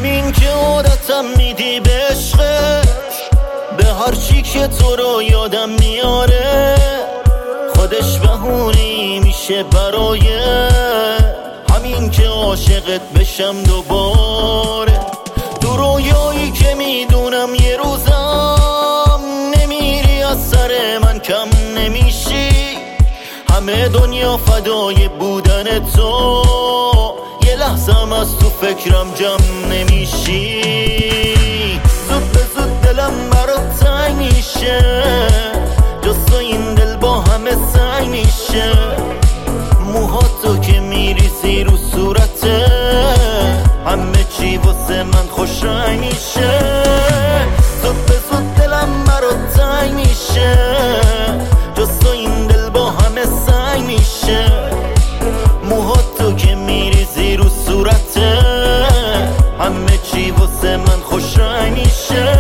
همین که عادتم میدی به عشقت، به هر چی که تو رو یادم میاره خودش بهونی میشه برای همین که عاشقت بشم دوباره. تو رویایی که میدونم یه روزم نمیری از سر من کم نمیشی، همه دنیا فدای بودن تو، یه لحظم از تو فکرم جمع نمیشی. زود به زود دلم برات تنگ میشه، جز این دل با همه سنگ میشه. موهاتو که میریزی رو صورته، همه چی واسه من خوش رنگ میشه. زود به زود دلم برات تنگ میشه، جز این دل با همه سنگ میشه. موهاتو که میریزی رو صورته، همه چی واسه من خوش رنگ میشه.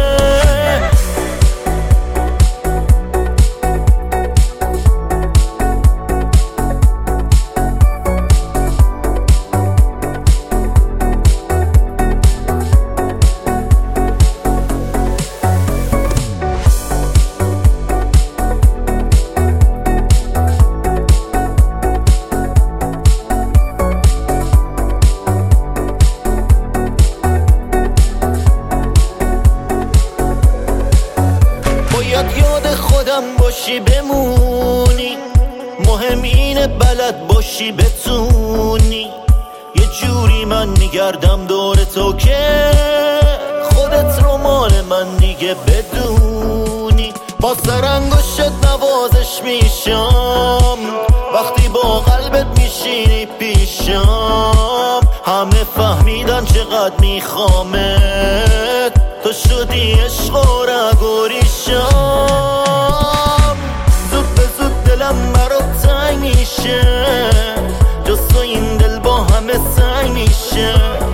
یاد خودم باشی بمونی، مهم اینه بلد باشی بتونی. یه جوری من میگردم دور تو که خودت رو مال من دیگه بدونی. با سرانگشت نوازش میشم وقتی با قلبت میشینی پیشم. همه فهمیدن چقدر میخوامت، تو شدی عشق و رگوریشم. زود به زود دلم برات تنگ میشه، جز تو این دل با همه سنگ میشه.